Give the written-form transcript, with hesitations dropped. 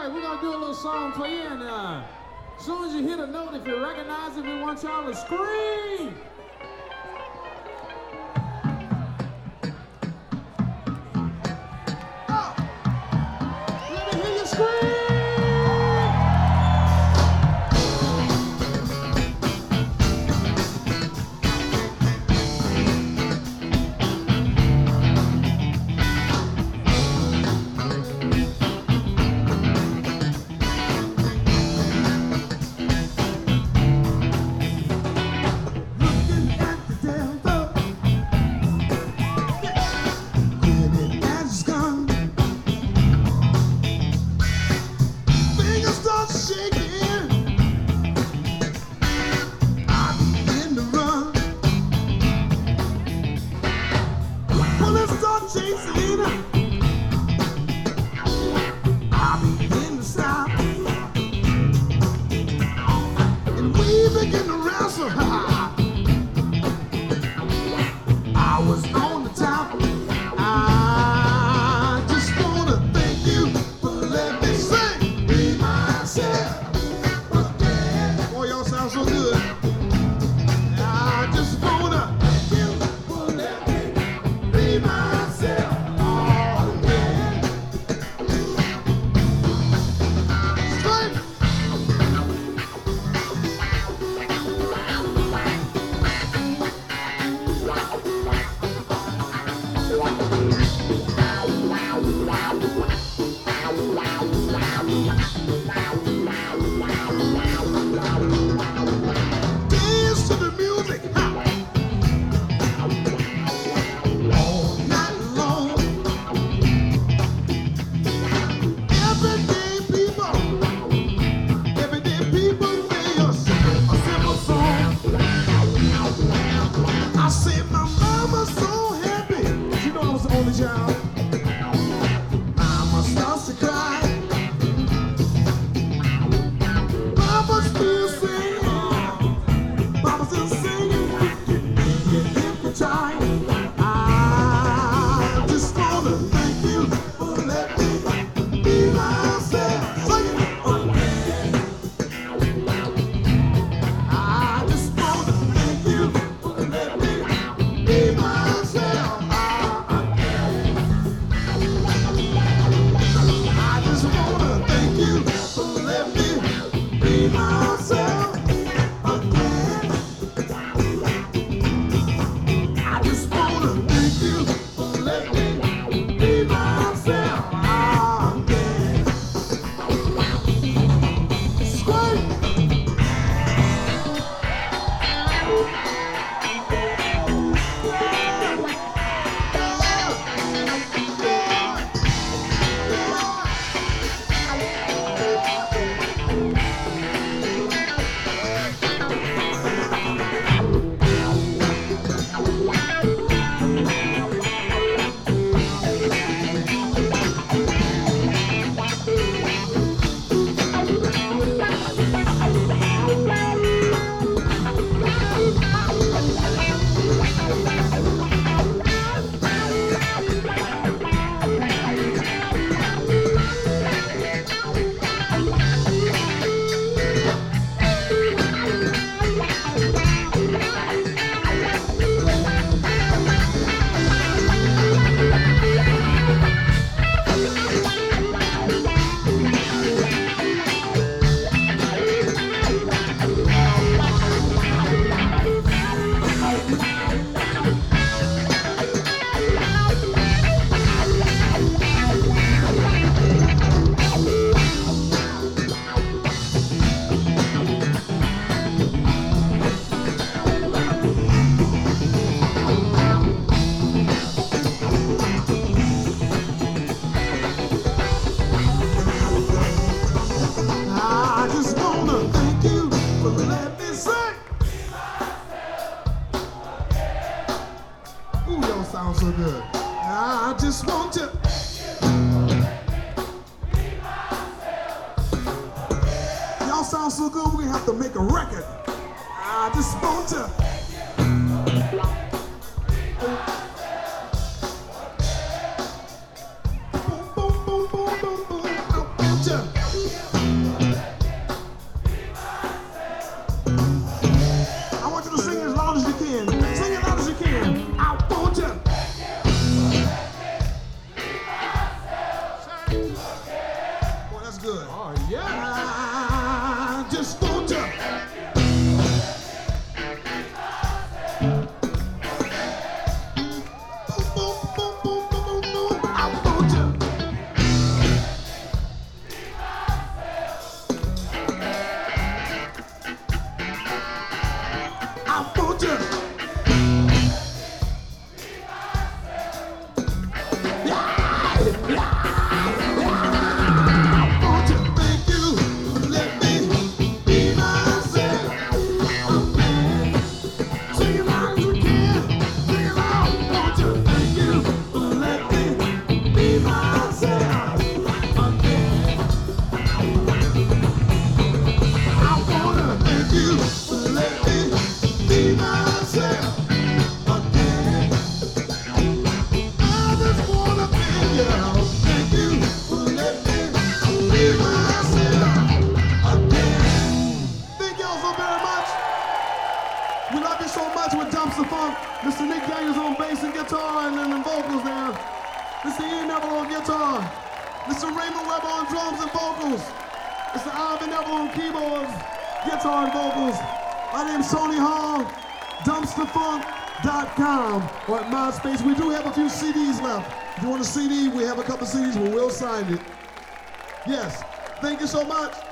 right, we're gonna do a little song for you, and as soon as you hit a note, if you recognize it, we want y'all to scream. Let me hear you scream. Sounds so good. I just want to. Y'all sound so good, we're gonna have to make a record. I just want to. Boom, boom, boom, boom, boom, boom. I want to. good. Oh, yeah. I just want to. Boom, boom, boom, boom, boom, boom, boom. I want to. I want to. We love you so much with Dumpster Funk. Mr. Nick Daniels on bass and guitar and then the vocals there. Mr. Ian Neville on guitar. Mr. Raymond Webber on drums and vocals. Mr. Ivan Neville on keyboards, guitar and vocals. My name's Tony Hall. Dumpsterfunk.com or at MySpace. We do have a few CDs left. If you want a CD, we have a couple CDs, but we'll sign it. Yes. Thank you so much.